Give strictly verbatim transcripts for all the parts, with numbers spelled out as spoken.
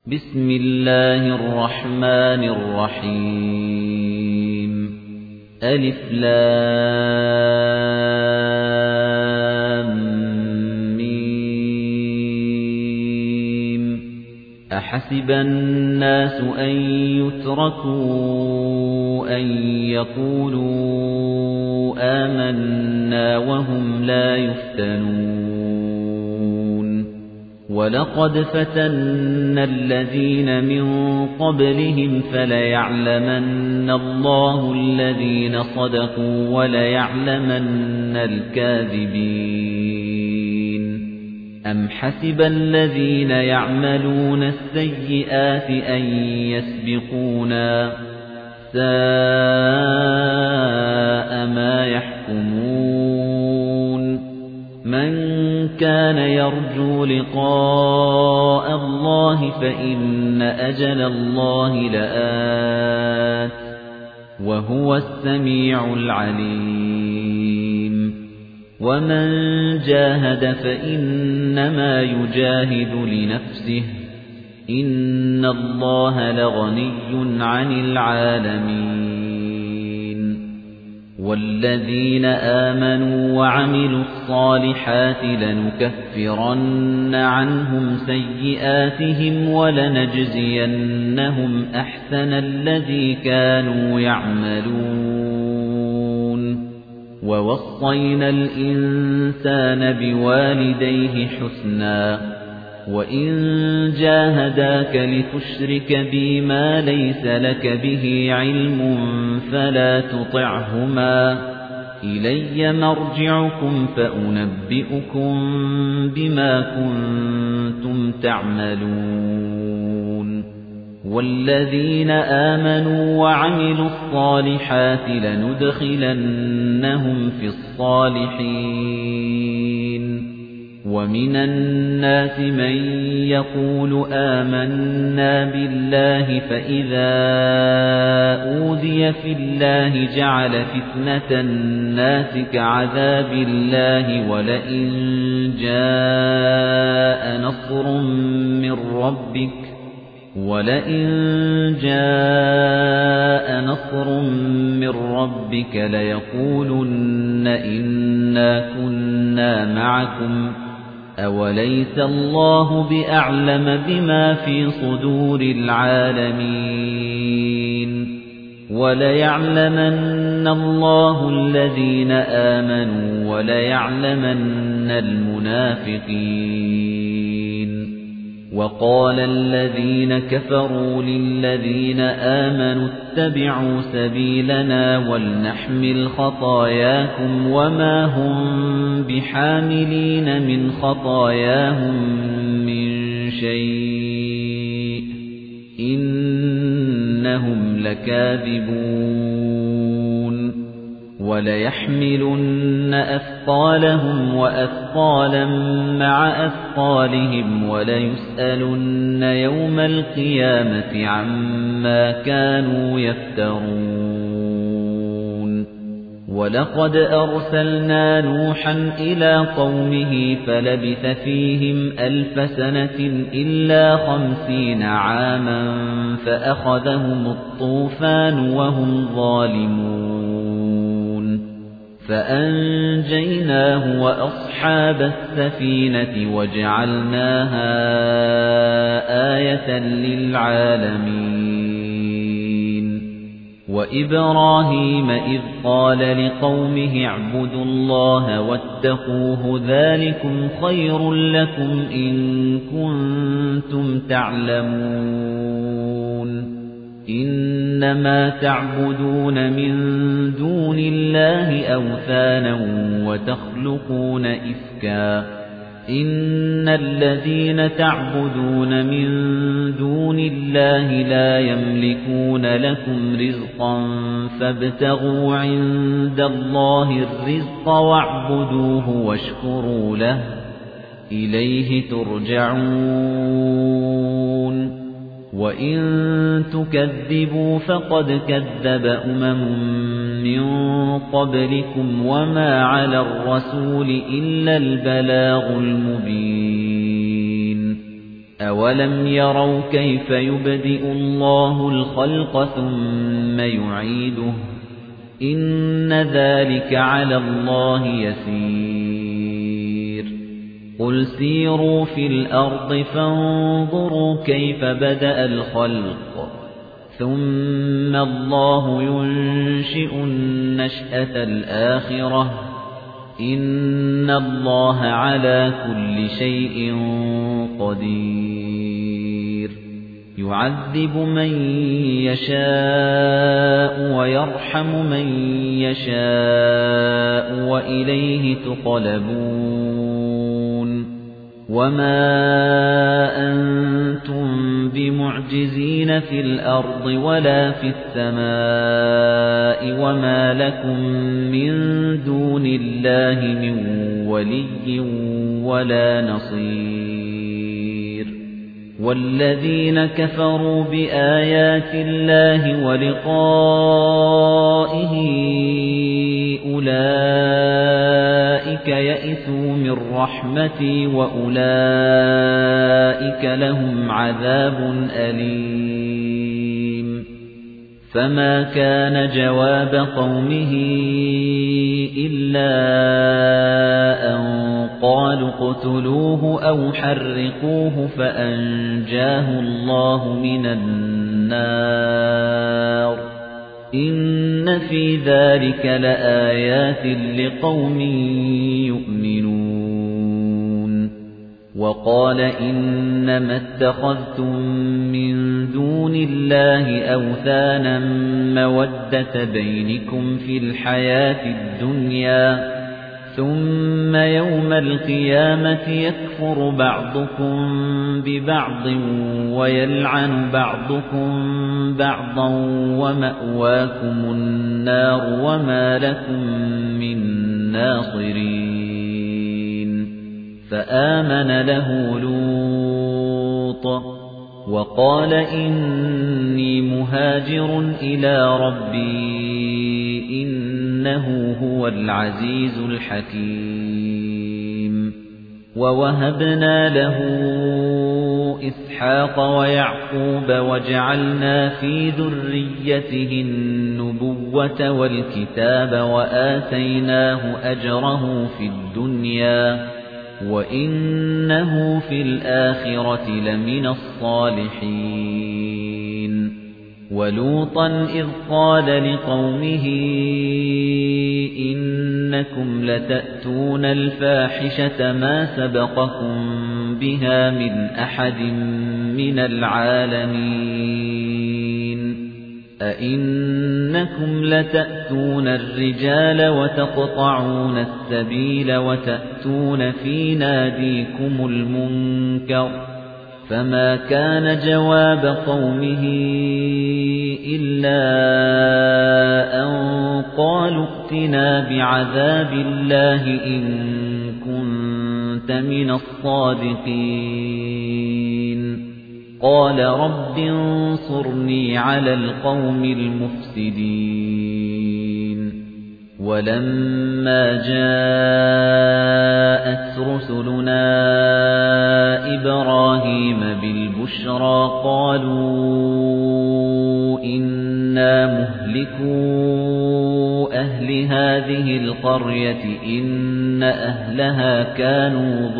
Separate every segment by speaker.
Speaker 1: بسم الله الرحمن الرحيم ألف لام ميم أحسب الناس أن يتركوا أن يقولوا آمنا وهم لا يفتنون وَلَقَدْ فَتَنَّا الَّذِينَ مِن قَبْلِهِمْ فَلَيَعْلَمَنَّ اللَّهُ الَّذِينَ صَدَقُوا وَلَيَعْلَمَنَّ الْكَاذِبِينَ أَمْ حَسِبَ الَّذِينَ يَعْمَلُونَ السَّيِّئَاتِ أَن يَسْبِقُونَا سَاءَ مَا يَحْكُمُونَ مَنْ كَانَ يَرْجُو لِقَاءَ اللَّهِ فَإِنَّ أَجَلَ اللَّهِ لَآتٍ وَهُوَ السَّمِيعُ الْعَلِيمُ وَمَنْ جَاهَدَ فَإِنَّمَا يُجَاهِدُ لِنَفْسِهِ إِنَّ اللَّهَ لَغَنِيٌّ عَنِ الْعَالَمِينَ وَالَّذِينَ آمَنُوا وَعَمِلُوا الصَّالِحَاتِ لَنُكَفِّرَنَّ عَنْهُمْ سَيِّئَاتِهِمْ وَلَنَجْزِيَنَّهُمْ أَحْسَنَ الَّذِي كَانُوا يَعْمَلُونَ وَوَصَّيْنَا الْإِنسَانَ بِوَالِدَيْهِ حُسْنًا وَإِن جَاهَدَاكَ لِتُشْرِكَ بِي مَا لَيْسَ لَكَ بِهِ عِلْمٌ فَلَا تُطِعْهُمَا إِلَيَّ مَرْجِعُكُمْ فَأُنَبِّئُكُم بِمَا كُنتُمْ تَعْمَلُونَ وَالَّذِينَ آمَنُوا وَعَمِلُوا الصَّالِحَاتِ لَنُدْخِلَنَّهُمْ فِي الصَّالِحِينَ وَمِنَ النَّاسِ مَن يَقُولُ آمَنَّا بِاللَّهِ فَإِذَا أُوذِيَ فِي اللَّهِ جَعَلَ فِتْنَةَ النَّاسِ كَعَذَابِ اللَّهِ وَلَئِن جَاءَ نَصْرٌ مِّن رَّبِّكَ وَلَئِن جَاءَ نَصْرٌ مِّن رَّبِّكَ لَيَقُولُنَّ إِنَّا كُنَّا مَعَكُمْ أَوَلَيْسَ اللَّهُ بِأَعْلَمَ بِمَا فِي صُدُورِ الْعَالَمِينَ وَلَيَعْلَمَنَّ اللَّهُ الَّذِينَ آمَنُوا وَلَيَعْلَمَنَّ الْمُنَافِقِينَ وَقَالَ الَّذِينَ كَفَرُوا لِلَّذِينَ آمَنُوا اتَّبِعُوا سَبِيلَنَا وَلْنَحْمِلْ خَطَايَاكُمْ وَمَا هُمْ بِحَامِلِينَ مِنْ خَطَايَاهُمْ مِنْ شَيْءٍ إِنَّهُمْ لَكَاذِبُونَ وَلَيَحْمِلُنَّ أَثْقَالَهُمْ وَأَثْقَالًا مَعَ أَثْقَالِهِمْ وَلَيُسْأَلُنَّ يَوْمَ الْقِيَامَةِ عَمَّا كَانُوا يَفْتَرُونَ وَلَقَدْ أَرْسَلْنَا نُوحًا إِلَى قَوْمِهِ فَلَبِثَ فِيهِمْ أَلْفَ سَنَةٍ إِلَّا خَمْسِينَ عَامًا فَأَخَذَهُمُ الطُّوفَانُ وَهُمْ ظَالِمُونَ فَأَنجَيْنَاهُ وَأَصْحَابَ السَّفِينَةِ وَجَعَلْنَاهَا آيَةً لِلْعَالَمِينَ وَإِبْرَاهِيمَ إِذْ قَالَ لِقَوْمِهِ اعْبُدُوا اللَّهَ وَاتَّقُوهُ ذَلِكُمْ خَيْرٌ لَكُمْ إِن كُنتُمْ تَعْلَمُونَ إِنَّمَا تَعْبُدُونَ مِن دُونِ اللَّهِ أَوْثَانًا وَتَخْلُقُونَ إِفْكًا إِنَّ الَّذِينَ تَعْبُدُونَ مِن دُونِ اللَّهِ لَا يَمْلِكُونَ لَكُمْ رِزْقًا فَابْتَغُوا عِندَ اللَّهِ الرِّزْقَ وَاعْبُدُوهُ وَاشْكُرُوا لَهُ إِلَيْهِ تُرْجَعُونَ وَإِن تُكَذِّبُوا فَقَدْ كَذَّبَ أُمَمٌ مِّن قَبْلِكُمْ وَمَا عَلَى الرَّسُولِ إِلَّا الْبَلَاغُ الْمُبِينُ أَوَلَمْ يَرَوْا كَيْفَ يُبْدِئُ اللَّهُ الْخَلْقَ ثُمَّ يُعِيدُهُ إِنَّ ذَلِكَ عَلَى اللَّهِ يَسِيرٌ قُلْ سِيرُوا فِي الْأَرْضِ فَانظُرُوا كَيْفَ بَدَأَ الْخَلْقَ ثُمَّ اللَّهُ يُنشِئُ النَّشْأَةَ الْآخِرَةَ إِنَّ اللَّهَ عَلَى كُلِّ شَيْءٍ قَدِيرٌ يُعَذِّبُ مَن يَشَاءُ وَيَرْحَمُ مَن يَشَاءُ وَإِلَيْهِ تُقْلَبُونَ وَمَا أَنتُم بِمُعْجِزِينَ فِي الْأَرْضِ وَلَا فِي السَّمَاءِ وَمَا لَكُم مِّن دُونِ اللَّهِ مِن وَلِيٍّ وَلَا نَصِيرٍ وَالَّذِينَ كَفَرُوا بِآيَاتِ اللَّهِ وَلِقَائِهِ أُولَئِكَ يَئِسُوا مِن رَّحْمَتِي وَأُولَئِكَ لَهُمْ عَذَابٌ أَلِيمٌ فَمَا كَانَ جَوَابَ قَوْمِهِ إِلَّا أَن قَالُوا اقْتُلُوهُ أَوْ حَرِّقُوهُ فَأَنجَاهُ اللَّهُ مِنَ النَّارِ إِنَّ فِي ذَلِكَ لَآيَاتٍ لِقَوْمٍ يُؤْمِنُونَ وَقَالَ إِنَّمَا اتَّخَذْتُم مِّن دُونِ اللَّهِ أَوْثَانًا مَّوَدَّةَ بَيْنِكُمْ فِي الْحَيَاةِ الدُّنْيَا ثُمَّ يَوْمَ الْقِيَامَةِ يَكْفُرُ بَعْضُكُم بِبَعْضٍ وَيَلْعَنُ بَعْضُكُم بَعْضًا وَمَأْوَاكُمُ النَّارُ وَمَا لَكُم مِّن نَّاصِرِينَ فَآمَنَ لَهُ لُوطٌ وَقَالَ إِنِّي مُهَاجِرٌ إِلَى رَبِّي إِنَّهُ هُوَ الْعَزِيزُ الْحَكِيمُ وَوَهَبْنَا لَهُ إِسْحَاقَ وَيَعْقُوبَ وَجَعَلْنَا فِي ذُرِّيَّتِهِ النُّبُوَّةَ وَالْكِتَابَ وَآتَيْنَاهُ أَجْرَهُ فِي الدُّنْيَا وَإِنَّهُ فِي الْآخِرَةِ لَمِنَ الصَّالِحِينَ وَلُوطًا إِذْ قَالَ لِقَوْمِهِ إِنَّكُمْ لَتَأْتُونَ الْفَاحِشَةَ مَا سَبَقَكُم بِهَا مِنْ أَحَدٍ مِنَ الْعَالَمِينَ أَئِنَّكُمْ لَتَأْتُونَ الرِّجَالَ وَتَقْطَعُونَ السَّبِيلَ وَتَأْتُونَ فِي نَادِيكُمُ الْمُنكَرَ فَمَا كَانَ جَوَابَ قَوْمِهِ إِلَّا أَن قَالُوا ائْتِنَا بِعَذَابِ اللَّهِ إِن كُنتَ مِنَ الصَّادِقِينَ قَالَ رَبِّ انصُرْنِي عَلَى الْقَوْمِ الْمُفْسِدِينَ وَلَمَّا جَاءَتْ رُسُلُنَا إِبْرَاهِيمَ بِالْبُشْرَى قَالُوا إِنَّا مُهْلِكُو أَهْلِ هَذِهِ الْقَرْيَةِ إِنَّ أَهْلَهَا كَانُوا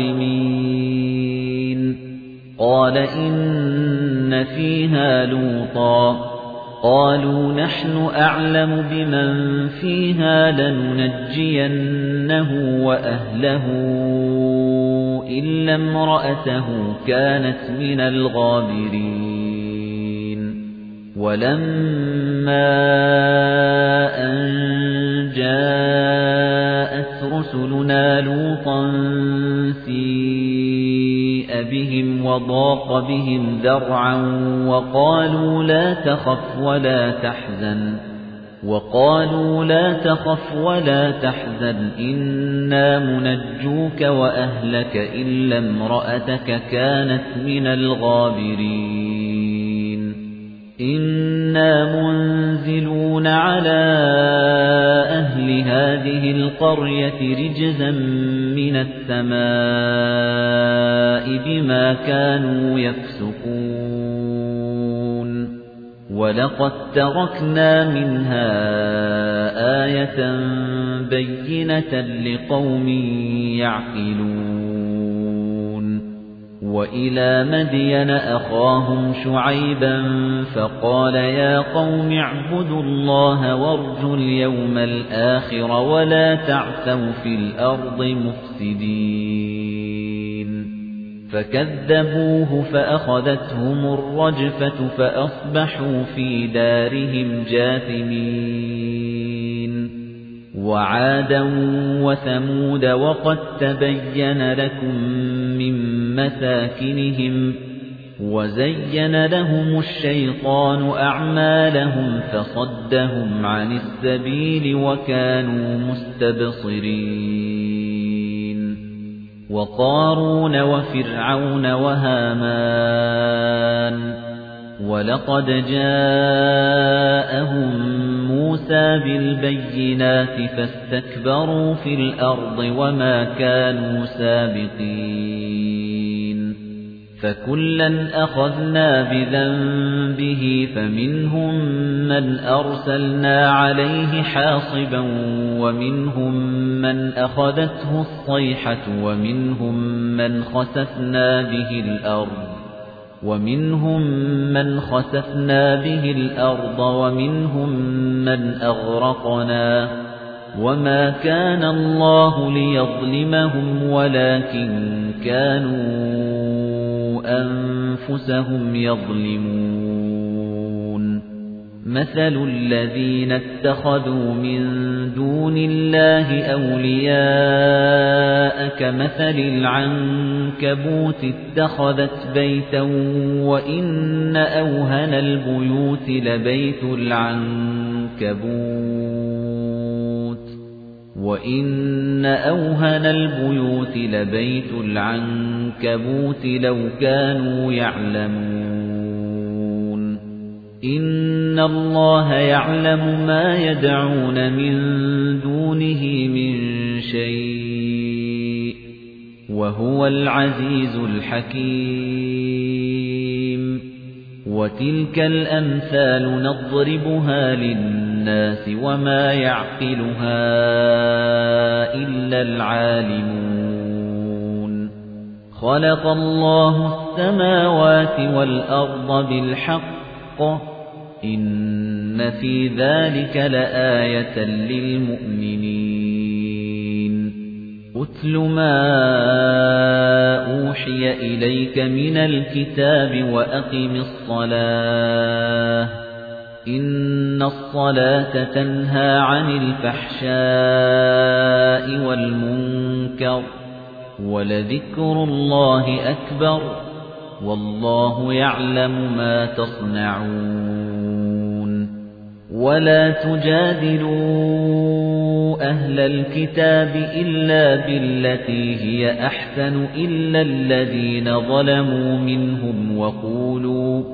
Speaker 1: ظَالِمِينَ قَالَ إِنَّ فِيهَا لُوطًا قَالُوا نَحْنُ أَعْلَمُ بِمَنْ فِيهَا لَنُنَجِّيَنَّهُ وَأَهْلَهُ إِلَّا امْرَأَتَهُ كَانَتْ مِنَ الْغَابِرِينَ وَلَمَّا أَنْ جَاءَتْ رُسُلُنَا لُوطًا سِيءَ بِهِمْ وَضَاقَ بِهِمْ ذَرْعًا وَقَالُوا لَا تَخَفْ وَلَا تَحْزَنْ وَقَالُوا لَا تَخَفْ وَلَا تَحْزَنْ إِنَّا مُنَجُّوكَ وَأَهْلَكَ إِلَّا امْرَأَتَكَ كَانَتْ مِنَ الْغَابِرِينَ إِنَّا مُنزِلُونَ عَلَى أَهْلِ هَذِهِ الْقَرْيَةِ رِجْزًا مِنَ السَّمَاءِ بِمَا كَانُوا يَفْسُقُونَ وَلَقَدْ تَرَكْنَا مِنْهَا آيَةً بَيِّنَةً لِقَوْمٍ يَعْقِلُونَ وَإِلَى مَدْيَنَ أَخَاهُمْ شُعَيْبًا فَقَالَ يَا قَوْمِ اعْبُدُوا اللَّهَ وَارْجُوا الْيَوْمَ الْآخِرَ وَلَا تَعْثَوْا فِي الْأَرْضِ مُفْسِدِينَ فَكَذَّبُوهُ فَأَخَذَتْهُمُ الرَّجْفَةُ فَأَصْبَحُوا فِي دَارِهِمْ جَاثِمِينَ وَعَادًا وَثَمُودَ وَقَدْ تَبَيَّنَ لَكُم مِّن مَّسَاكِنِهِمْ وَزَيَّنَ لَهُمُ الشَّيْطَانُ أَعْمَالَهُمْ فَصَدَّهُمْ عَنِ السَّبِيلِ وَكَانُوا مُسْتَبْصِرِينَ وَقَارُونَ وَفِرْعَوْنَ وَهَامَانَ وَلَقَدْ جَاءَهُم مُوسَى بِالْبَيِّنَاتِ فَاسْتَكْبَرُوا فِي الْأَرْضِ وَمَا كَانُوا سَابِقِينَ فَكُلًّا أَخَذْنَا بِذَنبِهِ فَمِنْهُم مَّنْ أَرْسَلْنَا عَلَيْهِ حَاصِبًا وَمِنْهُم مَّنْ أَخَذَتْهُ الصَّيْحَةُ وَمِنْهُم مَّنْ خَسَفْنَا بِهِ الْأَرْضَ وَمِنْهُم مَّنْ خَسَفْنَا بِهِ الْأَرْضَ وَمِنْهُم مَّنْ أَغْرَقْنَا وَمَا كَانَ اللَّهُ لِيَظْلِمَهُمْ وَلَكِن كَانُوا أَنفُسَهُمْ يَظْلِمُونَ مَثَلُ الَّذِينَ اتَّخَذُوا مِن دُونِ اللَّهِ أَوْلِيَاءَ كَمَثَلِ الْعَنكَبُوتِ اتَّخَذَتْ بَيْتًا وَإِنَّ أَوْهَنَ الْبُيُوتِ لَبَيْتُ الْعَنكَبُوتِ وَإِنَّ أَوْهَنَ الْبُيُوتِ لَبَيْتُ الْعَنكَبُوتِ لَوْ كَانُوا يَعْلَمُونَ إِنَّ اللَّهَ يَعْلَمُ مَا يَدْعُونَ مِن دُونِهِ مِن شَيْءٍ وَهُوَ الْعَزِيزُ الْحَكِيمُ وَتِلْكَ الْأَمْثَالُ نَضْرِبُهَا لِلنَّاسِ وَمَا يَعْقِلُهَا إِلَّا الْعَالِمُونَ خَلَقَ اللَّهُ السَّمَاوَاتِ وَالْأَرْضَ بِالْحَقِّ إِنَّ فِي ذَلِكَ لَآيَةً لِلْمُؤْمِنِينَ أُتْلُ مَا أُوحِيَ إِلَيْكَ مِنَ الْكِتَابِ وَأَقِمِ الصَّلَاةَ إِنَّ الصَّلَاةَ تَنْهَى عَنِ الْفَحْشَاءِ وَالْمُنكَرِ وَلَذِكْرُ اللَّهِ أَكْبَرُ وَاللَّهُ يَعْلَمُ مَا تَصْنَعُونَ وَلَا تُجَادِلُوا أَهْلَ الْكِتَابِ إِلَّا بِالَّتِي هِيَ أَحْسَنُ إِلَّا الَّذِينَ ظَلَمُوا مِنْهُمْ وَقُولُوا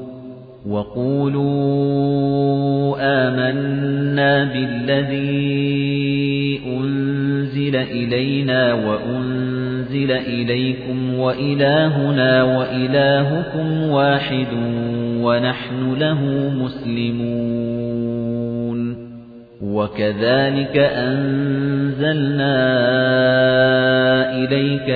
Speaker 1: وَقُولُوا آمَنَّا بِالَّذِي أُنْزِلَ إِلَيْنَا وَأُنْزِلَ إِلَيْكُمْ وَإِلَٰهُنَا وَإِلَٰهُكُمْ وَاحِدٌ وَنَحْنُ لَهُ مُسْلِمُونَ وَكَذَلِكَ أَنزَلْنَا إِلَيْكَ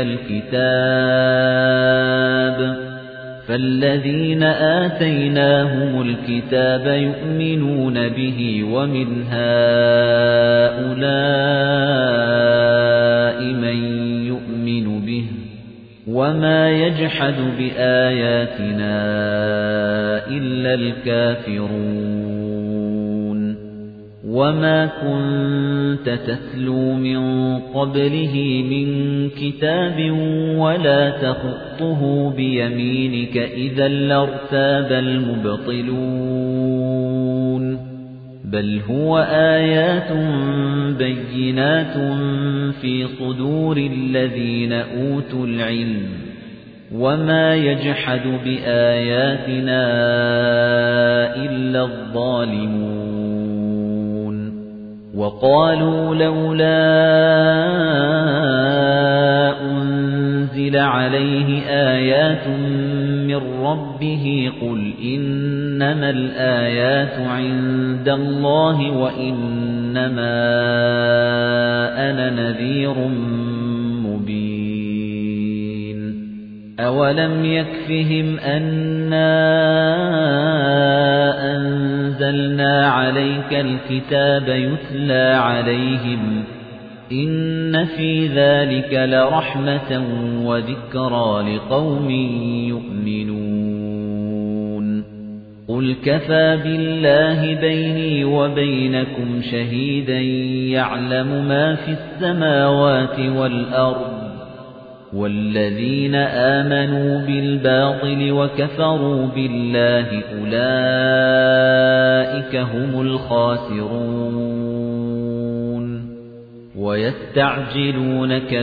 Speaker 1: الْكِتَابَ فَالَّذِينَ آتَيْنَاهُمُ الْكِتَابَ يُؤْمِنُونَ بِهِ وَمِنْ هَؤُلَاءِ مَن يُؤْمِنُ بِهِ وَمَا يَجْحَدُ بِآيَاتِنَا إِلَّا الْكَافِرُونَ وَمَا كُنتَ تَتْلُو مِن قَبْلِهِ مِن كِتَابٍ وَلَا تَخُطُّهُ بِيَمِينِكَ إِذًا لَّارْتَابَ الْمُبْطِلُونَ بَلْ هُوَ آيَاتٌ بَيِّنَاتٌ فِي صُدُورِ الَّذِينَ أُوتُوا الْعِلْمَ وَمَا يَجْحَدُ بِآيَاتِنَا إِلَّا الظَّالِمُونَ وقالوا لولا أنزل عليه آيات من ربه قل إنما الآيات عند الله وإنما أنا نذير مبين أولم يكفهم أنا أنزلنا عليك الكتاب يتلى عليهم إن في ذلك لرحمة وذكرى لقوم يؤمنون قل كفى بالله بيني وبينكم شهيدا يعلم ما في السماوات والأرض والذين آمنوا بالباطل وكفروا بالله أولئك هم الخاسرون ويستعجلونك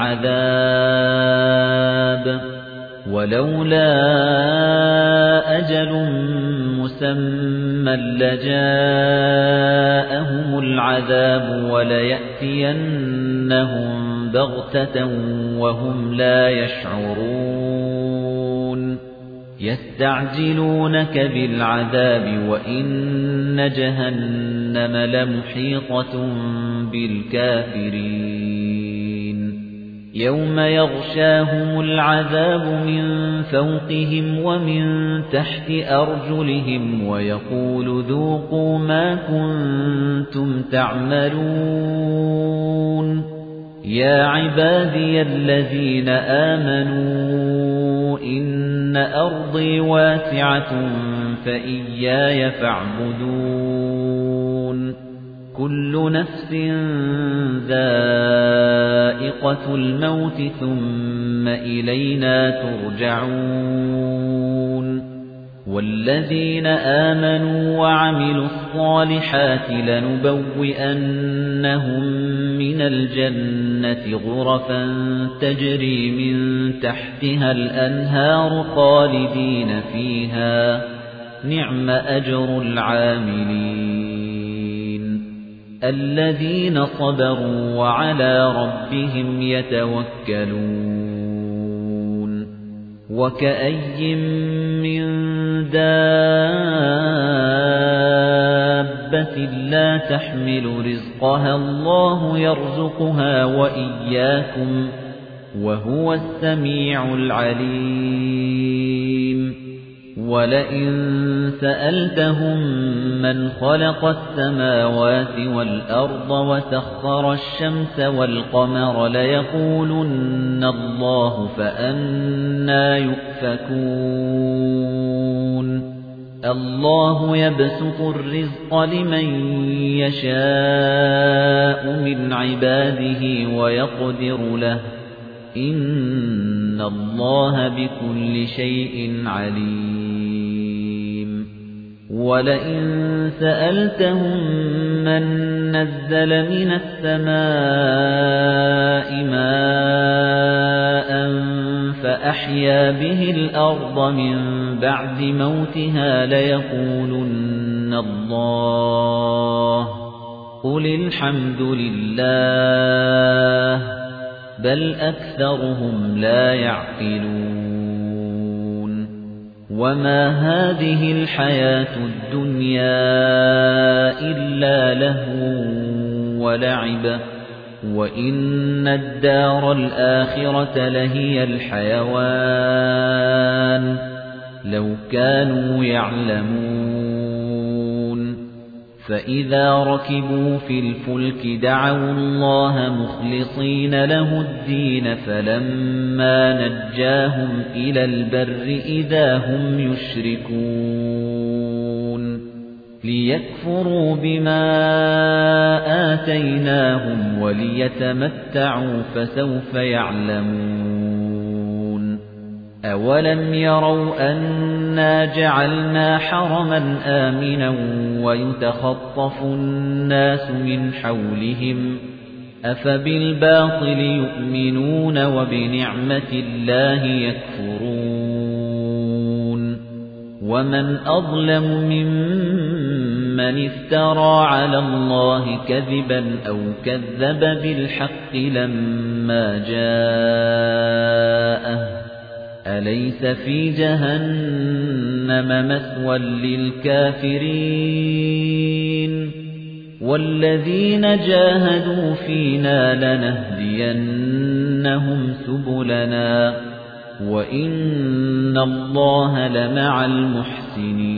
Speaker 1: بالعذاب ولولا أجل مسمى لجاءهم العذاب وليأتينهم بغتة وهم لا يشعرون يستعجلونك بالعذاب وإن جهنم لمحيطة بالكافرين يوم يغشاهم العذاب من فوقهم ومن تحت أرجلهم ويقول ذوقوا ما كنتم تعملون يا عبادي الذين آمنوا إن أرضي واسعة فإياي فاعبدون كل نفس ذائقة الموت ثم إلينا ترجعون والذين آمنوا وعملوا الصالحات لنبوئنهم من الجنة غرفا تجري من تحتها الأنهار خالدين فيها نعم أجر العاملين الذين صبروا وعلى ربهم يتوكلون وكأي من دابة لا تحمل رزقها الله يرزقها وإياكم وهو السميع العليم ولئن سألتهم من خلق السماوات والأرض وسخر الشمس والقمر ليقولن الله فأنى يؤفكون الله يبسط الرزق لمن يشاء من عباده ويقدر له إن الله بكل شيء عليم ولئن سألتهم من نزل من السماء ماء فأحيا به الأرض من بعد موتها ليقولن الله قل الحمد لله بل أكثرهم لا يعقلون وما هذه الحياة الدنيا إلا لهو ولعب وإن الدار الآخرة لهي الحيوان لو كانوا يعلمون فإذا ركبوا في الفلك دعوا الله مخلصين له الدين فلما نجاهم إلى البر إذا هم يشركون ليكفروا بما آتيناهم وليتمتعوا فسوف يعلمون أولم يروا أنا جعلنا حرما آمنا ويتخطف الناس من حولهم أفبالباطل يؤمنون وبنعمة الله يكفرون وَمَنْ أَظْلَمُ مِمَّنِ افْتَرَى عَلَى اللَّهِ كَذِبًا أَوْ كَذَّبَ بِالْحَقِّ لَمَّا جَاءَهُ أَلَيْسَ فِي جَهَنَّمَ مَثْوًى لِلْكَافِرِينَ وَالَّذِينَ جَاهَدُوا فِينَا لَنَهْدِيَنَّهُمْ سُبُلَنَا وَإِنَّ اللَّهَ لَمَعَ الْمُحْسِنِينَ